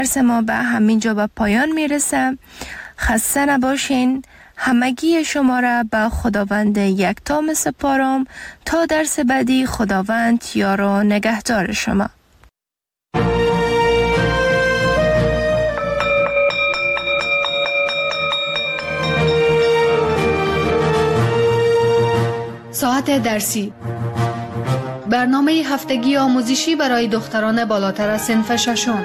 درس ما به همینجا به پایان میرسه. خسته نباشین. همگی شما را به خداوند یکتا میسپارم تا درس بعدی. خداوند یار و نگهدار شما. ساعت درسی، برنامه هفتگی آموزشی برای دختران بالاتر از صنف ششم.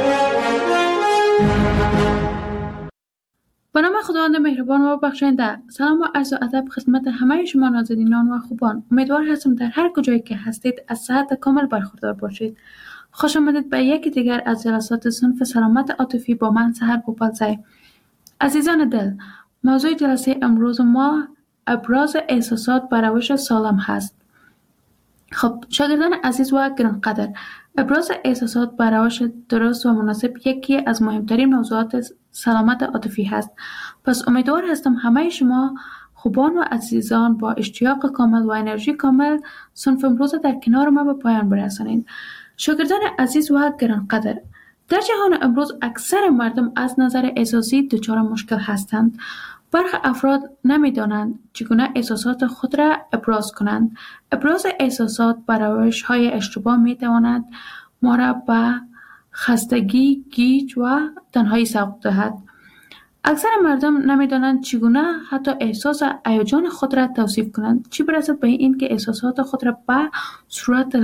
به نام خداوند مهربان و بخشنده. سلام و عرض ادب خدمت همه شما نازنینان و خوبان. امیدوار هستم در هر کجایی که هستید از صحت کامل برخوردار باشید. خوش آمدید به یکی دیگر از جلسات صنف سلامت عاطفی با من سحر بوپلزی. عزیزان دل، موضوع جلسه امروز ما ابراز احساسات بر روش سالم هست. خب شاگردان عزیز و گرانقدر، ابراز احساسات بر روش درست و مناسب یکی از مهمترین موضوعات سلامت عاطفی هست. پس امیدوار هستم همه شما خوبان و عزیزان با اشتیاق کامل و انرژی کامل صنف امروز در کنار ما به پایان برسانید. شاگردان عزیز و گرانقدر، در جهان امروز اکثر مردم از نظر احساسی دچار مشکل هستند. برخی افراد نمی‌دانند چگونه احساسات خود را ابراز کنند. ابراز احساسات بر روش‌های اشتباه می‌تواند ما را به خستگی، گیج و تنهایی سوق دهد. اکثر مردم نمی‌دانند چگونه حتی احساس هیجان خود را توصیف کنند، چه برسد به این که احساسات خود را به صورت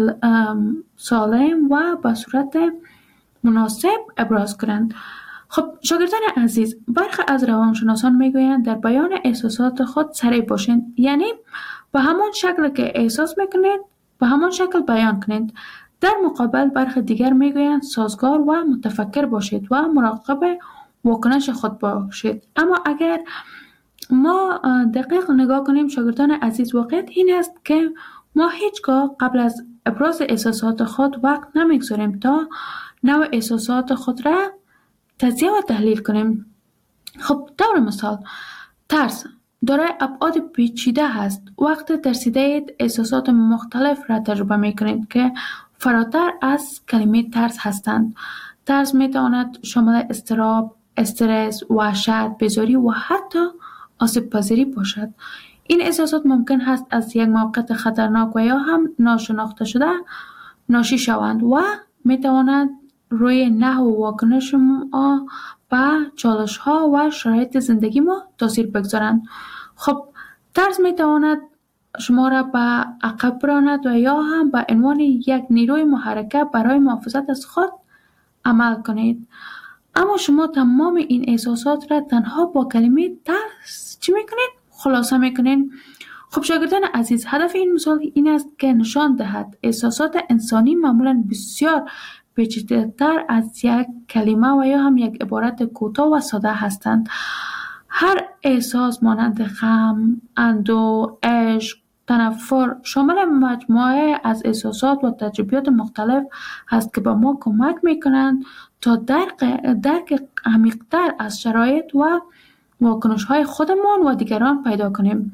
سالم و به صورت مناسب ابراز کنند. خب شاگردان عزیز، برخی از روانشناسان میگویند در بیان احساسات خود سریع باشید، یعنی به همان شکل که احساس میکنید به همان شکل بیان کنید. در مقابل برخی دیگر میگویند سازگار و متفکر باشید و مراقب واکنش خود باشید. اما اگر ما دقیق نگاه کنیم شاگردان عزیز، واقعیت این است که ما هیچگاه قبل از ابراز احساسات خود وقت نمیگذاریم تا نوع احساسات خود را تجزیه و تحلیل کنیم. خب طور مثال، ترس دارای ابعاد پیچیده هست. وقتی ترسیدید احساسات مختلف را تجربه می کنید که فراتر از کلمه ترس هستند. ترس می تواند شامل اضطراب، استرس، وحشت، بیزاری و حتی آسیب پذیری باشد. این احساسات ممکن است از یک موقعیت خطرناک و یا هم ناشناخته شده ناشی شوند و می تواند روی نحو و واکنش ما به چالش ها و شرایط زندگی ما تاثیر بگذارند. خب ترس می تواند شما را به عقب براند و یا هم به عنوان یک نیروی محرکه برای محافظت از خود عمل کنید. اما شما تمام این احساسات را تنها با کلمه ترس چی می کنید؟ خلاصه می کنید. خب شاگردان عزیز، هدف این مثال این است که نشان دهد احساسات انسانی معمولاً بسیار پیچیده‌تر از یک کلمه و یا هم یک عبارت کوتاه و ساده هستند. هر احساس مانند غم، اندوه، عشق، تنفر شامل مجموعه از احساسات و تجربیات مختلف هست که به ما کمک می‌کنند تا درک عمیق‌تر از شرایط و واکنش‌های خودمان و دیگران پیدا کنیم.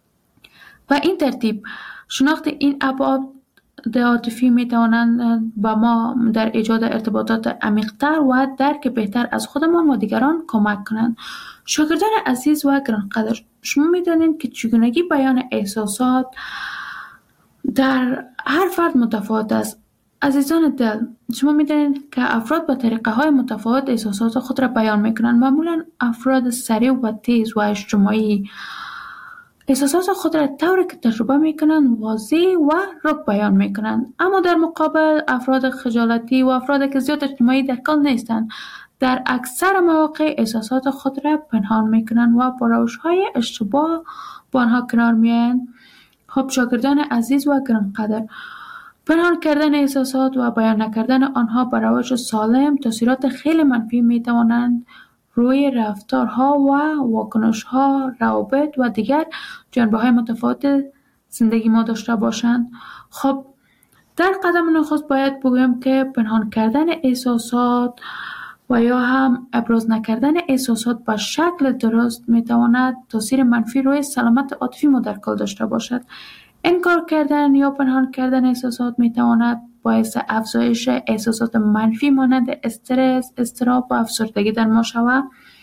و این ترتیب شناخت این ابعاد عاطفی می توانند با ما در ایجاد ارتباطات عمیق‌تر و درک بهتر از خودمان و دیگران کمک کنند. شاگردان عزیز و گرانقدر، شما می دانید که چگونگی بیان احساسات در هر فرد متفاوت است. عزیزان دل، شما می دانید که افراد با طریقه های متفاوت احساسات خود را بیان می کنند. معمولا افراد سریع و تیز و اجتماعی احساسات خود را طوری که تجربه میکنند واضح و رک بیان میکنند. اما در مقابل افراد خجالتی و افراد که زیاد اجتماعی در کار نیستند در اکثر مواقع احساسات خود را پنهان میکنند و با روش‌های اشتباه با آنها کنار میآیند. خب شاگردان عزیز و گرانقدر، پنهان کردن احساسات و بیان نکردن آنها با روش سالم تاثیرات خیلی منفی میتوانند روی رفتارها و واکنش‌ها، روابط و دیگر جنبه‌های متفاوت زندگی ما داشته باشند. خب در قدم نخست باید بگویم که پنهان کردن احساسات و یا هم ابراز نکردن احساسات به شکل درست میتواند تاثیر منفی روی سلامت عاطفی ما در کل داشته باشد. انکار کردن یا پنهان کردن احساسات میتواند باعث افزایش احساسات منفی مانند استرس، اضطراب و افسردگی در ما شود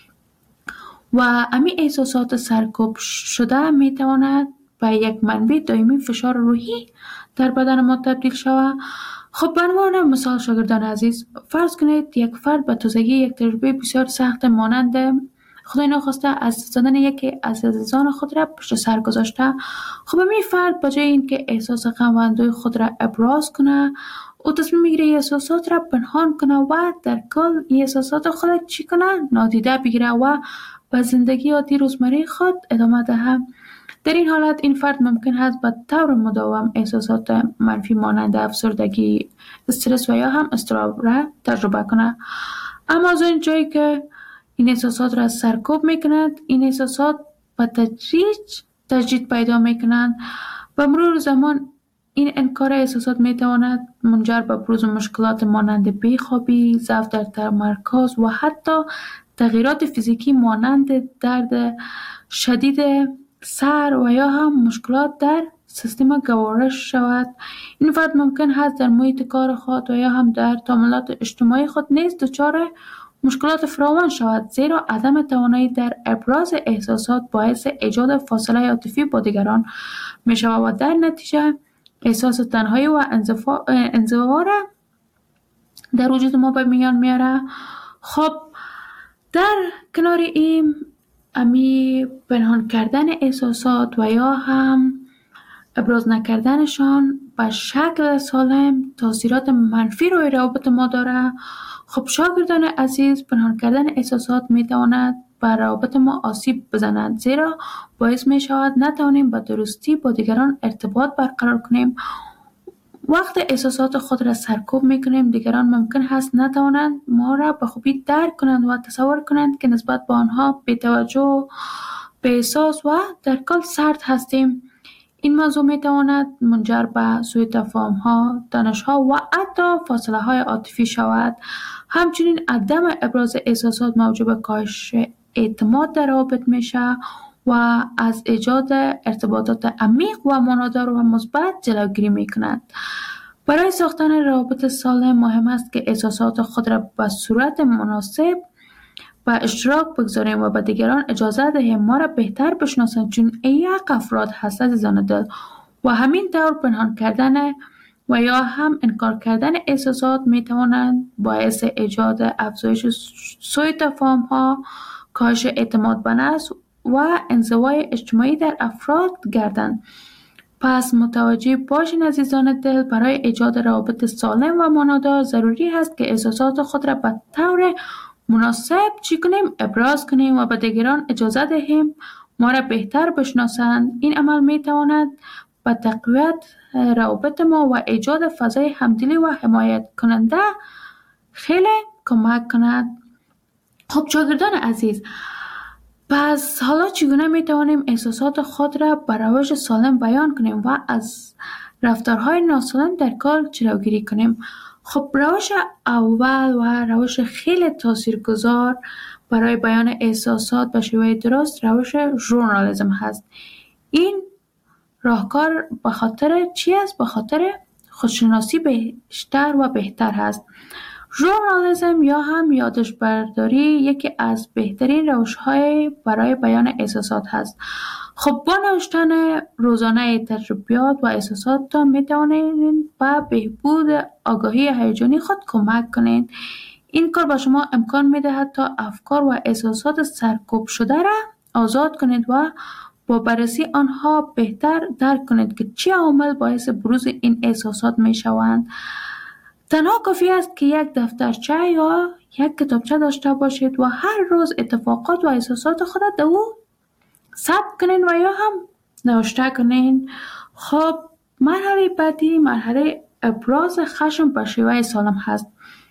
و امی احساسات سرکوب شده می تواند به یک منبع دائمی فشار روحی در بدن ما تبدیل شود. خب به عنوان مثال شاگردان عزیز، فرض کنید یک فرد به تازگی یک تجربه بسیار سخت مانند خدای ناخواسته از زدن یکی از عزیزان خود را پشت سر گذاشته. خب این فرد به جای اینکه احساس غم و اندوه خود را ابراز کنه، او تصمیم میگیره احساسات را پنهان کنه و در کل این احساسات خود چی کنه؟ نادیده بگیره و به زندگی عادی روزمره خود ادامه دهد. در این حالت این فرد ممکن است به طور مداوم احساسات منفی مانند افسردگی، استرس و یا هم اضطراب را تجربه کنه. اما از اون جایی که این احساسات را سرکوب میکنند، این احساسات به تدریج تجدید پیدا میکنند. با مرور زمان این انکار احساسات میتواند منجر به بروز مشکلات مانند بیخوابی، ضعف در تمرکز و حتی تغییرات فیزیکی مانند درد شدید سر و یا هم مشکلات در سیستم گوارش شود. این فرد ممکن است در محیط کار خود و یا هم در تعاملات اجتماعی خود نیز دچار مشکلات فراوان شود، زیرا عدم توانایی در ابراز احساسات باعث ایجاد فاصله عاطفی با دیگران می شود و در نتیجه احساس تنهایی و انزوا را در وجود ما به میان میاره. خب در کنار این امی پنهان کردن احساسات و یا هم ابراز نکردنشان به شکل سالم تاثیرات منفی روی روابط ما داره. خب شاگردان عزیز، پنهان کردن احساسات میتواند بر روابط ما آسیب بزند، زیرا باعث می شود نتوانیم به درستی با دیگران ارتباط برقرار کنیم. وقت احساسات خود را سرکوب میکنیم، دیگران ممکن است نتوانند ما را به خوبی درک کنند و تصور کنند که نسبت به آنها بی‌توجه، بی‌احساس و در کل سرد هستیم. این موضوع میتواند منجر به سوء تفاهم‌ها، تنش‌ها و حتی فاصله‌های عاطفی شود. همچنین عدم ابراز احساسات موجب کاهش اعتماد در روابط میشه و از ایجاد ارتباطات عمیق و معنادار و مثبت جلوگیری میکند. برای ساختن روابط سالم مهم است که احساسات خود را به صورت مناسب به اشتراک بگذاریم و به دیگران اجازه دهیم ما را بهتر بشناسند، چون یک افراد هست عزیزان دل و همین طور پنهان کردن و یا هم انکار کردن احساسات میتوانند باعث ایجاد افزایش سوء تفاهم‌ها، کاهش اعتماد به نفس و انزوای اجتماعی در افراد گردند. پس متوجه باشین عزیزان دل، برای ایجاد روابط سالم و معنادار ضروری است که احساسات خود را به طور مناسب چی کنیم؟ ابراز کنیم و به دیگران اجازه دهیم ما را بهتر بشناسند. این عمل میتواند به تقویت روابط ما و ایجاد فضای همدلی و حمایت کننده خیلی کمک کند. خب شاگردان عزیز، پس حالا چگونه میتوانیم احساسات خود را به روش سالم بیان کنیم و از رفتارهای ناسالم در کار جلوگیری کنیم؟ خب روش اول و روش خیلی تاثیرگذار برای بیان احساسات به شیوه درست روش ژورنالیسم هست. این راهکار به خاطر چی است؟ به خاطر خودشناسی بیشتر و بهتر هست. ژورنالیسم یا هم یادداشت برداری یکی از بهترین روش‌های برای بیان احساسات هست. خب با نوشتن روزانه تجربیات و احساساتتان میتوانید به بهبود آگاهی هیجانی خود کمک کنید. این کار به شما امکان میدهد تا افکار و احساسات سرکوب شده را آزاد کنید و با بررسی آنها بهتر درک کنید که چه عوامل باعث بروز این احساسات میشوند. تنها کافی است که یک دفترچه یا یک کتابچه داشته باشید و هر روز اتفاقات و احساسات خود در او ثبت کنین و یا هم نوشته کنین. خب مرحله بعدی مرحله ابراز خشم به شیوه سالم هست.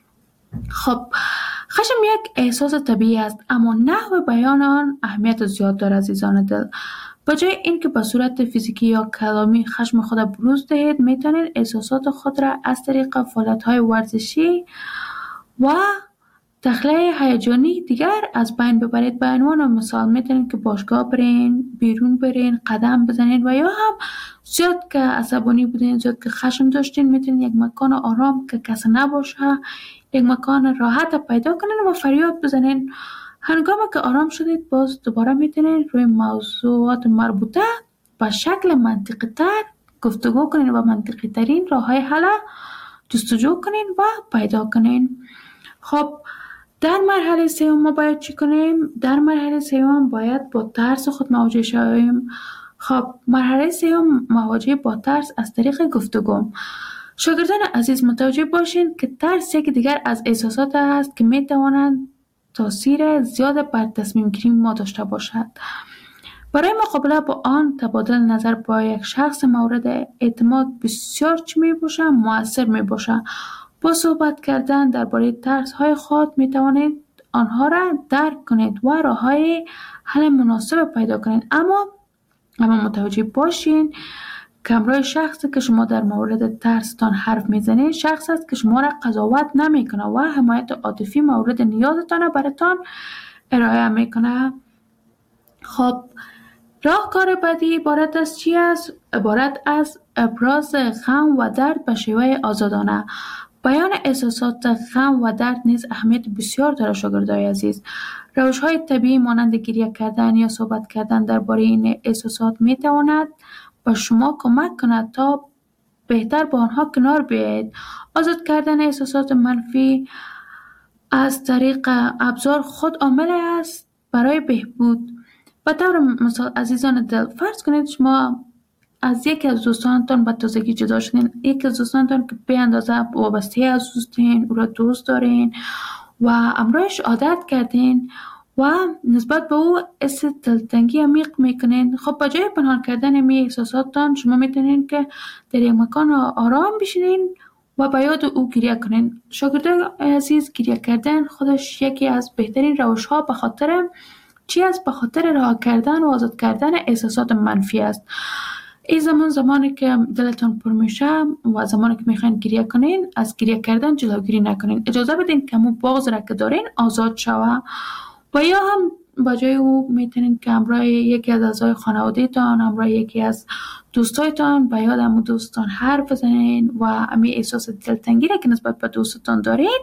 خب خشم یک احساس طبیعی است، اما نحو بیان آن اهمیت زیاد دارد عزیزان دل. به جای اینکه به صورت فیزیکی یا کلامی خشم خود بروز دهید، میتونید احساسات خود را از طریق فعالیت‌های ورزشی و دخله هیجانی دیگر از بین ببرید. به عنوان مثال میتونید که باشگاه برین، بیرون برین، قدم بزنید و یا هم زیاد که عصبانی بودین، زیاد که خشم داشتین، میتونید یک مکان آرام که کسی نباشه، یک مکان راحت پیدا کنین و فریاد بزنین. هنگامی که آرام شدید باز دوباره میتونید روی موضوعات مربوطه به شکل منطقی تر گفتگو کنین و منطقی ترین راه های حل جستجو کنین و پیدا کنین. خب در مرحله سوم ما باید چی کنیم؟ در مرحله سوم باید با ترس خود مواجه شویم. خب مرحله سوم مواجهه با ترس از طریق گفتگو. شاگردان عزیز متوجه باشین که ترس یک دیگر از احساسات است که میتوانند تاثیر زیاد بر تصمیم گیری ما داشته باشد. برای مقابله با آن تبادل نظر با یک شخص مورد اعتماد بسیار چی می باشه؟ مؤثر می باشه. با صحبت کردن درباره ترس های خود می توانید آنها را درک کنید و راه های حل مناسب پیدا کنید. اما متوجه باشین که همراه شخصی که شما در مورد ترستان حرف میزنید شخص است که شما را قضاوت نمی کنه و حمایت عاطفی مورد نیازتان براتان ارائه میکنه. خب راهکار بعدی عبارت از چی است؟ عبارت از ابراز غم و درد به شیوه آزادانه. بیان احساسات غم و درد نیز اهمیت بسیار دارد شاگردای عزیز. روش‌های طبیعی مانند گریه کردن یا صحبت کردن درباره این احساسات میتواند به شما کمک کند تا بهتر با آنها کنار بیایید. آزاد کردن احساسات منفی از طریق ابزار خود عامل است برای بهبود. به طور مثال عزیزان دل، فرض کنید شما از یکی از دوستانتان به تازگی جدا شدین، یکی از دوستانتان که به اندازه وابسته از دوستین، او را دوست دارین و امروزش عادت کردین و نسبت به او حس دلتنگی عمیق میکنین. خب با جای پنهان کردن می احساساتتان شما میتونین که در یک مکان آرام بشینین و به یاد او گریه کنین. شاگردان عزیز، گریه کردن خودش یکی از بهترین روش ها به خاطر چی است؟ به خاطر رها کردن و آزاد کردن احساسات منفی است. این زمانی که دلتان پر میشه و زمانی که میخواین گریه کنین، از گریه کردن جلوگیری نکنین. اجازه بدین که همون بغض را که دارین آزاد شوه و یا هم با جای او میتونین که همراه یکی از اعضای خانواده تان، همراه یکی از دوستایتان به یاد همون دوستان حرف بزنین و همین احساس دلتنگی را که نسبت به دوستتان دارین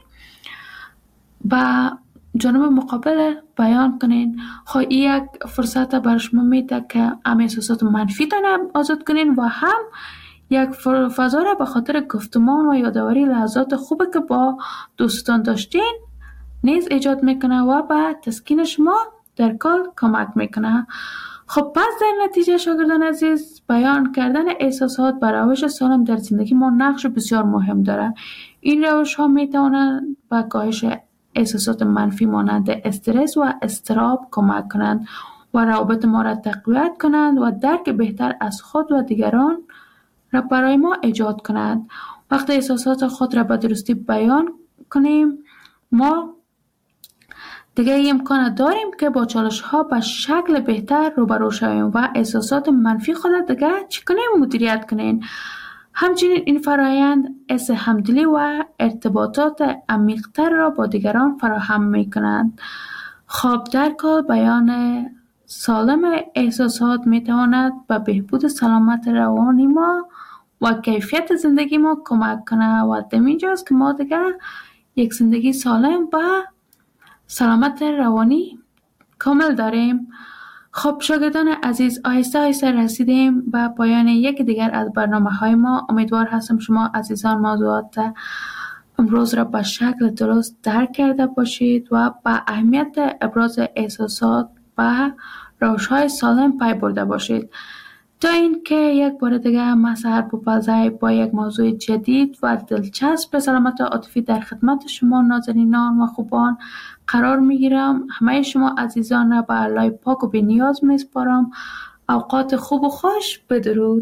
با جانب مقابل بیان کنین. خب این یک فرصت برای شما میده که هم احساسات منفی تان آزاد کنین و هم یک فضا را به خاطر گفتمان و یادآوری لحظات خوبی که با دوستان داشتین نیز ایجاد میکنه و به تسکین شما در کار کمک میکنه. خب پس در نتیجه شاگردان عزیز، بیان کردن احساسات بر روش سالم در زندگی ما نقش بسیار مهم داره. این روش ها میتونن به کاهش احساسات منفی مانند استرس و اضطراب کمک کنند و روابط ما را تقویت کنند و درک بهتر از خود و دیگران را برای ما ایجاد کنند. وقتی احساسات خود را به درستی بیان کنیم، ما دیگه امکان داریم که با چالش ها به شکل بهتر روبرو شویم و احساسات منفی خود دیگه چی کنیم؟ مدیریت کنیم. همچنین این فرایند حس همدلی و ارتباطات عمیق‌تر را با دیگران فراهم می‌کنند. خب در کل بیان سالم احساسات می‌تواند به بهبود سلامت روانی ما و کیفیت زندگی ما کمک کنه و همینجاست که ما دیگه یک زندگی سالم و سلامت روانی کامل داریم. خب شاگردان عزیز، آهسته آهسته رسیدیم به پایان یک دیگر از برنامه های ما. امیدوار هستم شما عزیزان موضوعات امروز را به شکل درست درک کرده باشید و به اهمیت ابراز احساسات و روش های سالم پی برده باشید. تا اینکه یک بار دیگه من سحر بوپزی با یک موضوع جدید و دلچسب به سلامت عاطفی در خدمت شما نازنینان و خوبان قرار میگیرم. همه شما عزیزان را به الله پاک و بی نیاز میسپارم. اوقات خوب و خوش. بدرود.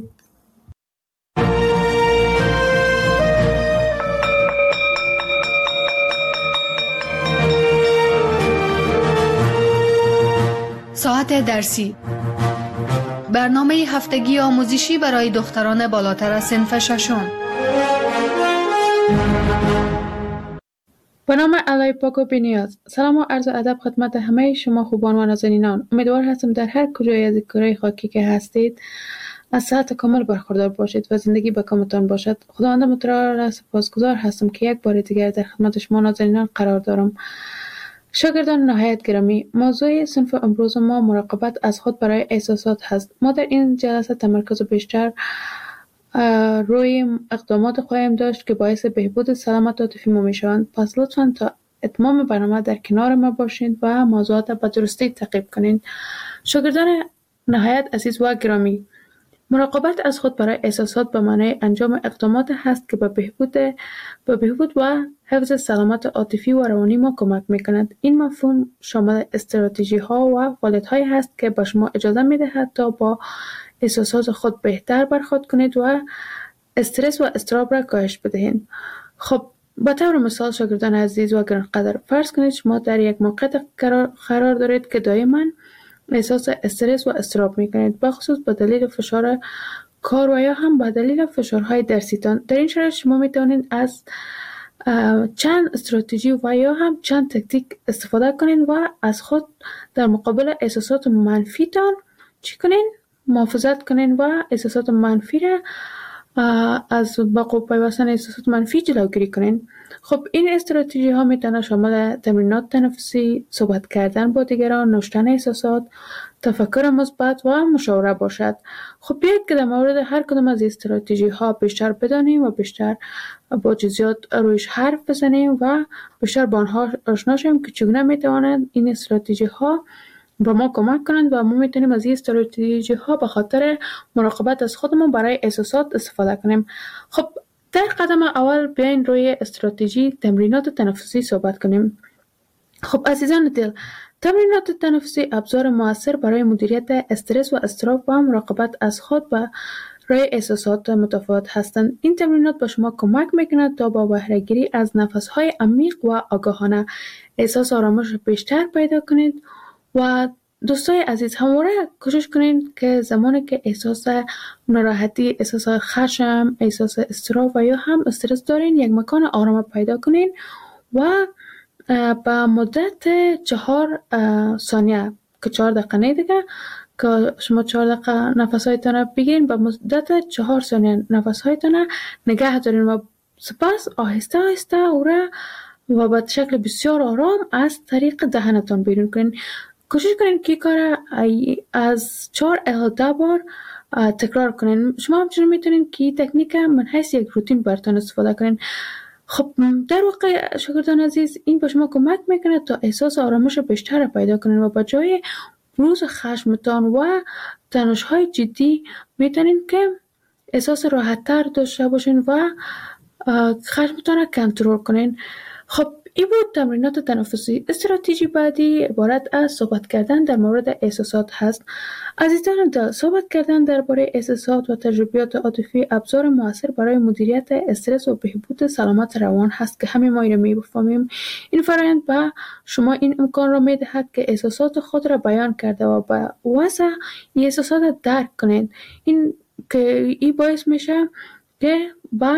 ساعت درسی، برنامه هفتگی آموزشی برای دختران بالاتر از صنف ششم. به نام الای پاک و بی‌نیاز. سلام و عرض ادب خدمت همه شما خوبان و نازنینان. امیدوار هستم در هر کجای از کره خاکی که هستید از صحت کامل برخوردار باشید و زندگی به کامتان باشد. خداوند متعال را سپاسگزار هستم که یک بار دیگر در خدمت شما نازنینان قرار دارم. شاگردان نهایت گرامی، موضوع صنف امروز ما مراقبت از خود برای احساسات هست. ما در این جلسه تمرکز بیشتر روی اقدامات خواهیم داشت که باعث بهبود سلامت عاطفی ما میشوند. پس لطفاً تا اتمام برنامه در کنار ما باشید و موضوعات به درستی تعقیب کنید. شاگردان نهایت عزیز و گرامی، مراقبت از خود برای احساسات به معنای انجام اقدامات هست که به بهبود و حفظ سلامت عاطفی و روانی ما کمک میکند. این مفهوم شامل استراتژی ها و فعالیت هایی هست که به شما اجازه میدهد تا با احساسات خود بهتر برخورد کنید و استرس و اضطراب را کاهش بدهید. خب به طور مثال شاگردان عزیز و گرانقدر، فرض کنید شما در یک موقعیت قرار دارید که دائما احساس استرس و اضطراب میکنید، بخصوص به دلیل فشار کار و یا هم به دلیل فشارهای درسیتان. در این شرایط شما میتوانید از چند استراتژی و یا هم چند تکتیک استفاده کنید و از خود در مقابل احساسات منفیتان چی کنید؟ محافظت کنین و احساسات منفی را از با پیوستن احساسات منفی جلوگیری کنین. خب این استراتژی ها میتونه شامل تمرینات تنفسی، صحبت کردن با دیگران، نوشتن احساسات، تفکر مثبت و مشاوره باشد. خب بیایید که در مورد هر کدام از استراتژی ها بیشتر بدانیم و بیشتر با جزئیات رویش حرف بزنیم و بیشتر با آنها آشنا شویم که چگونه میتوانند این استراتژی ها با ما کمک کنند و ما میتونیم از این استراتژی ها به خاطر مراقبت از خودمون برای احساسات استفاده کنیم. خب در قدم اول بیاین روی استراتژی تمرینات تنفسی صحبت کنیم. خب عزیزان دل، تمرینات تنفسی ابزار مؤثر برای مدیریت استرس و اضطراب و مراقبت از خود و روی احساسات متفاوت هستند. این تمرینات به شما کمک میکند تا با بهره گیری از نفس‌های عمیق و آگاهانه احساس آرامش بیشتر پیدا کنید. و دوستای عزیز، همواره کوشش کنید که زمانی که احساس ناراحتی، احساس خشم، احساس اضطراب و یا هم استرس دارین، یک مکان آرام پیدا کنین و با مدت 4 ثانیه که 4 دقیقه نه دیگه، که شما 4 دقیقه نفس‌هایتان را بگیرین، با مدت 4 ثانیه نفس‌هایتان را نگه دارین و سپس آهسته آهسته و به شکل بسیار آرام از طریق دهنتان بیرون کنین. کوشش کنین که کار از 4 الی 10 بار تکرار کنین. شما همچنین میتونین که تکنیک من حیث یک روتین براتون استفاده کنین. خب در واقع شاگردان عزیز، این به شما کمک میکنه تا احساس آرامش بیشتر پیدا کنین و با جای بروز خشمتان و تنش‌های جدی میتونین که احساس راحت‌تر داشته باشین و خشمتان را کنترل کنین. خب این بود تمرینات تنفسی. استراتژی بعدی عبارت از صحبت کردن در مورد احساسات هست. عزیزان دل، صحبت کردن درباره احساسات و تجربیات عاطفی ابزار مؤثر برای مدیریت استرس و بهبود سلامت روان هست که همه ما این را می‌فهمیم. این فرآیند به شما این امکان را می‌دهد که احساسات خود را بیان کرده و به وضع این احساسات درک کنید. این باعث میشه که با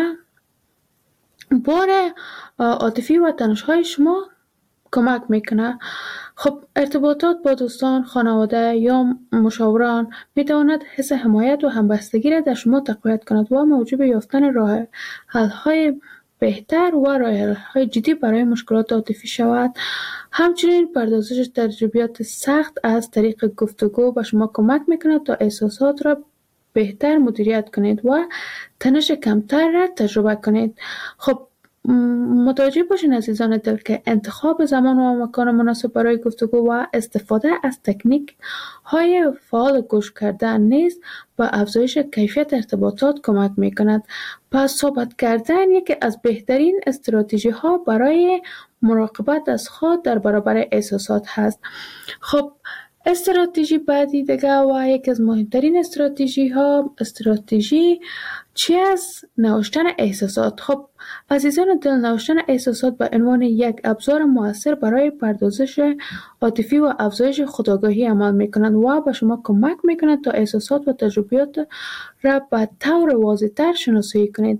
بار عاطفی و تنش‌های شما کمک میکنه. خب ارتباطات با دوستان، خانواده یا مشاوران میتواند حس حمایت و همبستگی را در شما تقویت کند و موجب یافتن راه حل‌های بهتر و راه حل‌های جدی برای مشکلات عاطفی شود. همچنین پردازش تجربیات سخت از طریق گفتگو به شما کمک میکند تا احساسات را بهتر مدیریت کنید و تنش کمتر را تجربه کنید. خب متوجه باشین عزیزان دل که انتخاب زمان و مکان مناسب برای گفتگو و استفاده از تکنیک های فعال گوش کردن نیز به افزایش کیفیت ارتباطات کمک می کند. پس صحبت کردن یکی از بهترین استراتژی ها برای مراقبت از خود در برابر احساسات هست. خب استراتژی بعدی دیگه و یکی از مهمترین استراتژی چی از نوشتن احساسات. خب عزیزان دل، نوشتن احساسات به عنوان یک ابزار مؤثر برای پردازش عاطفی و افزایش خودآگاهی عمل میکنند و به شما کمک میکنند تا احساسات و تجربیات را به طور واضح‌تر شناسایی کنید.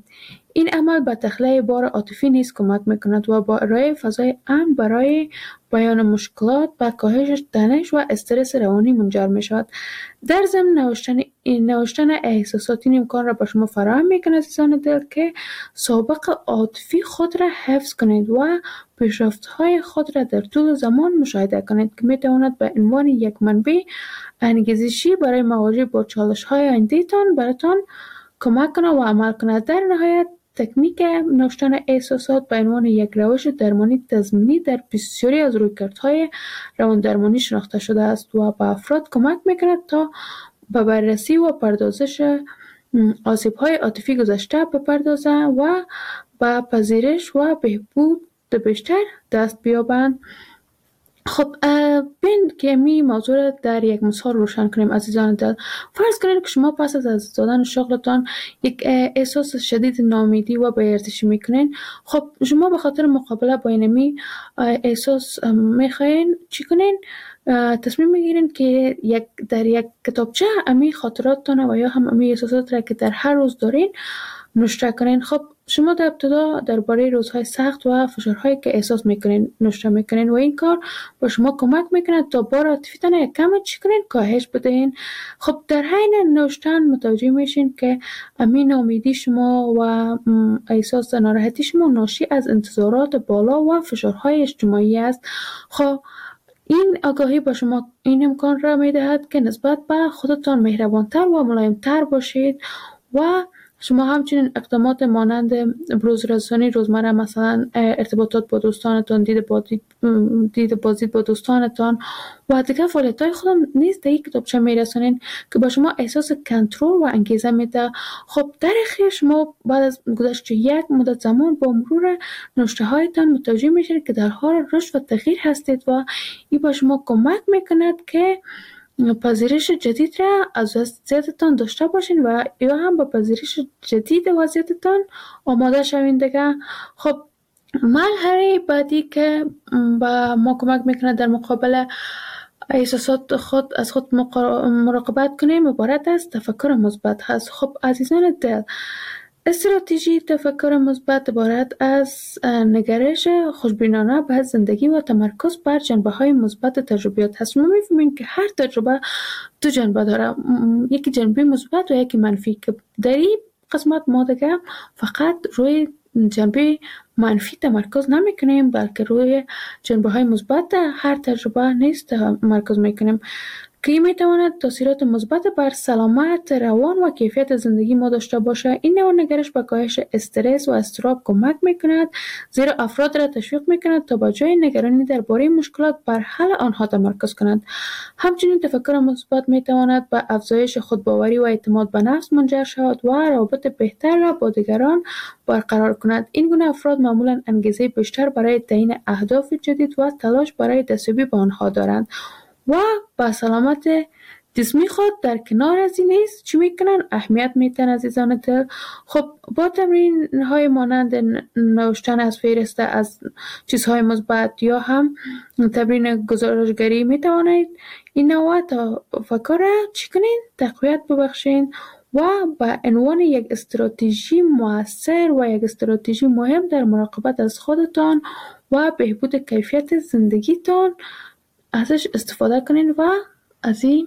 این عمل به تخلیه بار عاطفی نیز کمک میکند و با ارائه فضای امن برای بیان مشکلات به کاهش تنش و استرس روانی منجر می شود. در ضمن نوشتن احساسات این امکان را به شما فراهم میکند عزیزان دل که سابقه عاطفی خود را حفظ کنید و پیشرفت‌های خود را در طول زمان مشاهده کنید که میتواند به عنوان یک منبع انگیزشی برای مواجهه با چالش‌های آینده‌تان براتان کمک کنه و عمل کنه. در نهایت تکنیک نوشتن احساسات به عنوان یک روش درمانی تضمینی در بسیاری از رویکردهای رواندرمانی شناخته شده است و به افراد کمک میکند تا به بررسی و پردازش آسیب‌های عاطفی گذشته بپردازند و به پذیرش و بهبود بیشتر دست بیابند. خب بین که می موضوع را در یک مثال روشن کنیم عزیزان دل. فرض کنید که شما پس از دادن شغلتان یک احساس شدید ناامیدی و بی‌ارزشی میکنین. خب شما به خاطر مقابله با اینمی احساس میخواین چی کنین؟ تصمیم میگیرین که در یک کتابچه امی خاطراتتان و یا هم امی احساسات را که در هر روز دارین نوشته کنین. خب شما در ابتدا درباره روزهای سخت و فشارهایی که احساس میکنین نوشته میکنین و این کار با شما کمک میکنه تا بار عاطفیتان یک کم چی کنین کاهش بدهین. خب در حین نوشتن متوجه میشین که امین امیدی شما و احساس ناراحتی شما ناشی از انتظارات بالا و فشارهای اجتماعی است. خب این آگاهی با شما این امکان را میدهد که نسبت به خودتان مهربانتر و ملایمتر باشید و شما همچنین اقدامات مانند بروزرسانی روزمره، مثلا ارتباطات با دوستانتان، دید بازدید با دوستانتان و دیگر فعالیت‌های خودم نیز در یک کتابچه میرسانین که با شما احساس کنترل و انگیزه میده. خب در اخیر شما بعد از گذشت یک مدت زمان با مرور نوشته هایتان متوجه میشید که در حال رشد و تغییر هستید و این با شما کمک میکند که پذیرش جدید را از وضعیتتان داشته باشین و یا هم با پذیرش جدید وضعیتتان آماده شوین دیگه. خب مرحله بعدی که با ما کمک میکنه در مقابل احساسات از خود مراقبت کنیم عبارت از تفکر مثبت هست. خب عزیزان دل، استراتژی تفکر مثبت عبارت از نگرش خوشبینانه به زندگی و تمرکز بر جنبه‌های مثبت تجربیات هست. ما می‌فهمیم که هر تجربه دو جنبه داره، یکی جنبه مثبت و یکی منفی، که در این قسمت ما دیگه فقط روی جنبه منفی تمرکز نمی‌کنیم بلکه روی جنبه‌های مثبت هر تجربه نیز تمرکز می‌کنیم که این میتواند تاثیرات مثبت بر سلامت روان و کیفیت زندگی ما داشته باشه. این نوع نگرش به کاهش استرس و اضطراب کمک میکند، زیرا افراد را تشویق میکند تا با جای نگرانی درباره مشکلات بر حل آنها تمرکز کنند. همچنین تفکر مثبت میتواند به افزایش خودباوری و اعتماد به نفس منجر شود و روابط بهتر را با دیگران برقرار کند. این گونه افراد معمولا انگیزه بیشتر برای تعیین اهداف جدید و تلاش برای دستیابی به آنها دارند و با سلامت جسمی خود در کنار از این نیز چی میکنن؟ اهمیت میتن عزیزان دل. خب با تمرین های مانند نوشتن از فهرست از چیزهای مثبت یا هم تمرین گزارشگری میتوانید این نوع تفکر را چی کنین؟ تقویت ببخشین و به عنوان یک استراتژی مؤثر و یک استراتژی مهم در مراقبت از خودتان و بهبود کیفیت زندگیتان ازش استفاده کنین و از این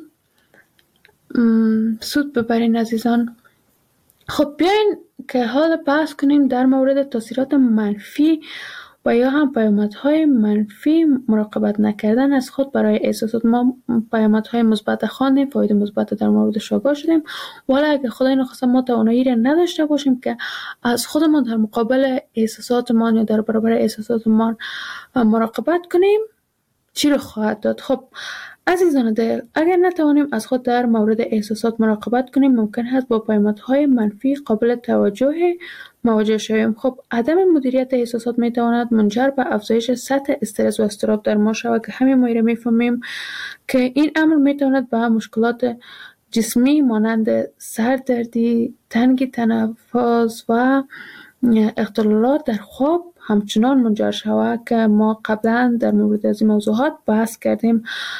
سود ببرین عزیزان. خب بیاین که حال بحث کنیم در مورد تاثیرات منفی و یا هم پیامدهای منفی مراقبت نکردن از خود برای احساسات. ما پیامدهای مثبت خواندیم، فاید مثبت در موردش آگاه شدیم، ولی اگه خدای نخواسته ما توانایی را نداشته باشیم که از خودمان در مقابل احساساتمان یا در برابر احساساتمان مراقبت کنیم، چی رو خواهد داد؟ خب عزیزان دل، اگر نتوانیم از خود در مورد احساسات مراقبت کنیم، ممکن است با پیامدهای منفی قابل توجه مواجه شویم. خب عدم مدیریت احساسات میتواند منجر به افزایش سطح استرس و اضطراب در ما شود که همین ما میفهمیم که این امر میتواند به مشکلات جسمی مانند سردردی، تنگی تنفس و اختلالات در خواب همچنان منجر شود که ما قبلا در مورد از این موضوعات بحث کردیم.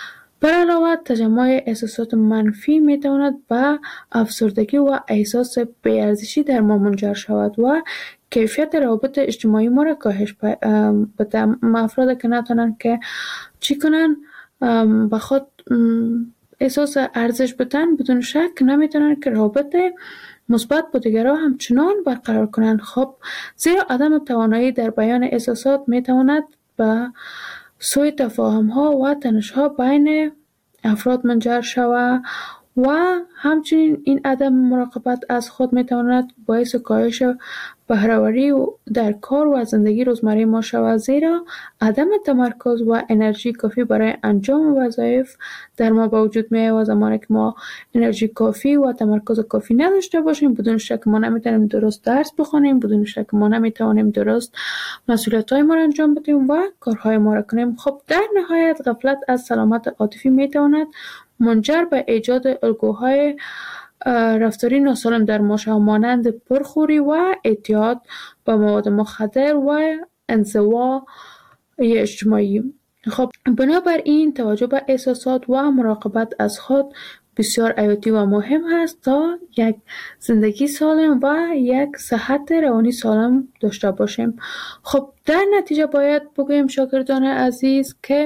بر علاوه تجمع احساسات منفی می تواند به افسردگی و احساس بی‌ارزشی در ما منجر شود و کیفیت روابط اجتماعی ما را کاهش بده. افراد که نتونن که چی کنن به خود احساس ارزش بدن، بدون شک نمیتونن که روابط مثبت با دیگران همچنان برقرار کنند. خب زیرا عدم توانایی در بیان احساسات میتواند به سوء تفاهم ها و تنش ها بین افراد منجر شود و همچنین این عدم مراقبت از خود میتواند باعث کاهش بهره‌وری در کار و زندگی روزمره ما شود، زیرا عدم تمرکز و انرژی کافی برای انجام وظایف در ما به وجود میاد و زمانی که ما انرژی کافی و تمرکز کافی نداشته باشیم، بدون شک ما نمیتونیم درست درس بخونیم، بدون شک ما نمیتونیم درست مسئولیت‌های ما را انجام بدیم و کارهای ما را کنیم. خب در نهایت غفلت از سلامت عاطفی میتواند منجر به ایجاد الگوهای رفتاری ناسالم در ما شود، مانند پرخوری و اعتیاد به مواد مخدر و انزوا اجتماعی. خب بنابراین توجه به احساسات و مراقبت از خود بسیار حیاتی و مهم است تا یک زندگی سالم و یک صحت روانی سالم داشته باشیم. خب در نتیجه باید بگویم شاگردان عزیز که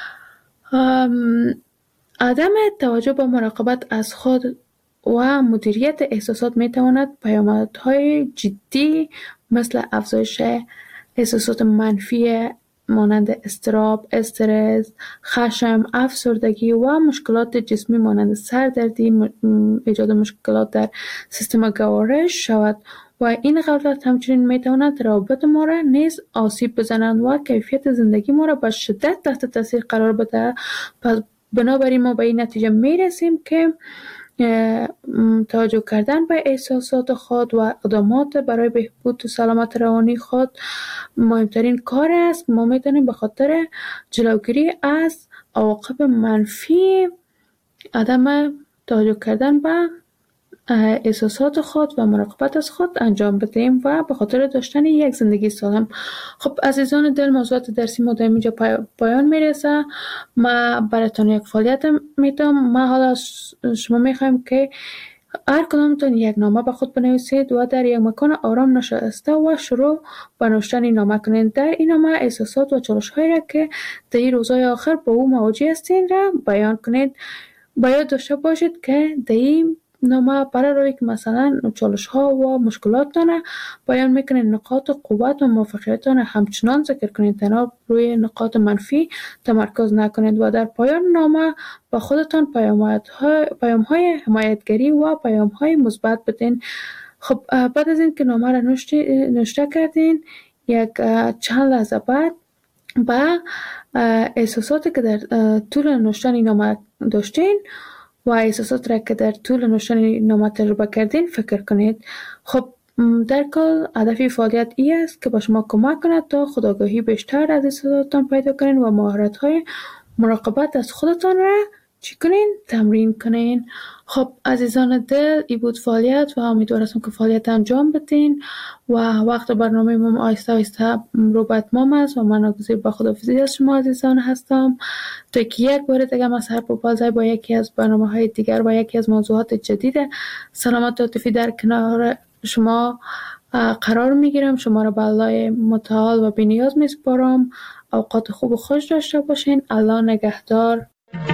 عدم توجه به مراقبت از خود و مدیریت احساسات میتواند پیامدهای جدی مثل افزایش احساسات منفی مانند اضطراب، استرس، خشم، افسردگی و مشکلات جسمی مانند سردردی، ایجاد مشکلات در سیستم گوارش شود و این غفلت همچنین میتواند روابط ما را نیز آسیب بزنند و کیفیت زندگی ما را به شدت تحت تاثیر قرار بده. پس بنابراین ما به این نتیجه میرسیم که توجه کردن به احساسات خود و اقدامات برای بهبود سلامت روانی خود مهمترین کار است. ما میتونیم به خاطر جلوگیری از عواقب منفی عدم توجه کردن به احساسات خود و مراقبت از خود انجام بدیم و به خاطر داشتن یک زندگی سالم. خب عزیزان دل، موضوعات درسی ما در اینجا پایان میرسه. ما براتون یک فعالیت میدم. ما حالا شما میخوایم که هر کدامتون یک نامه به خود بنویسید و در یک مکان آرام نشسته و شروع به نوشتن این نامه کنید. در این نامه احساسات و چالش‌هایی را که در این روزهای آخر با او مواجه هستین را بیان کنید. باید داشته باشید که در این نامه برای روی که مثلا چالش ها و مشکلاتتان بیان میکنید، نقاط قوت و موفقیتتان همچنان ذکر کنید، تنها روی نقاط منفی تمرکز نکنید و در پایان نامه با خودتان پیام های حمایتگری و پیام های مثبت بدین. خب بعد از این که نامه را نوشته کردین، یک چند لحظه بعد با احساساتی که در طول نوشتن نامه داشتین و احساسات را که در طول نوشتن نامه تجربه کردین فکر کنید. خب در کل هدف فعالیت ای است که با شما کمک کند تا خودآگاهی بیشتر از احساساتتان پیدا کنین و مهارت‌های مراقبت از خودتان را چی کنین؟ تمرین کنین. خب عزیزان دل، این بود فعالیت و امیدوار هستم که فعالیت انجام بدین و وقت برنامه ما آهسته آهسته رو به اتمام است و من ناگزیر با خداحافظی از شما عزیزان هستم تا که یک بار دیگه ما سر بپازای با یکی از برنامه‌های دیگر و یکی از موضوعات جدید سلامت عاطفی در کنار شما قرار میگیرم. شما را به الله متعال و بی‌نیاز میسپارم. اوقات خوب و خوش داشته باشین. الله نگهدار.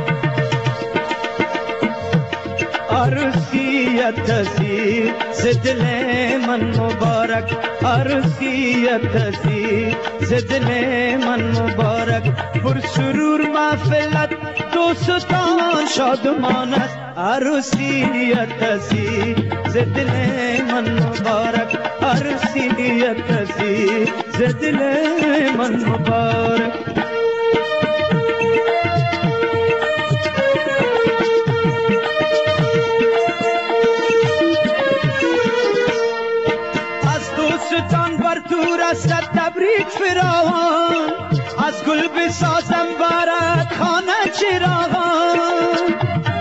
عروسیت سی زدل من مبارک، عروسیت سی زدل من مبارک، پر سرور محفلت دوستان شادمان است. عروسیت سی زدل من مبارک، عروسیت سی زدل من مبارک. تبریک فراوان از گل بسازم برات خانه چراغان،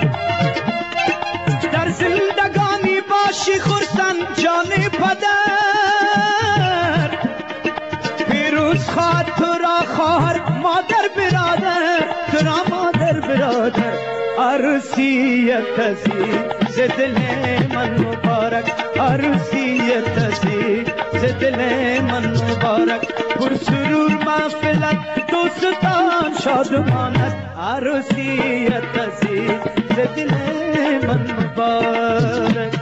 در زندگانی باشی خرسند جان پدر، پیروز خواهد تو را خواهر مادر برادر، تو را مادر برادر. عروسیت عزیز ز دل من مبارک عروسیت عزیز ز دل من مبارک پر سرور محفلت دوستان شادمانت عروسیت عزیز ز دل من مبارک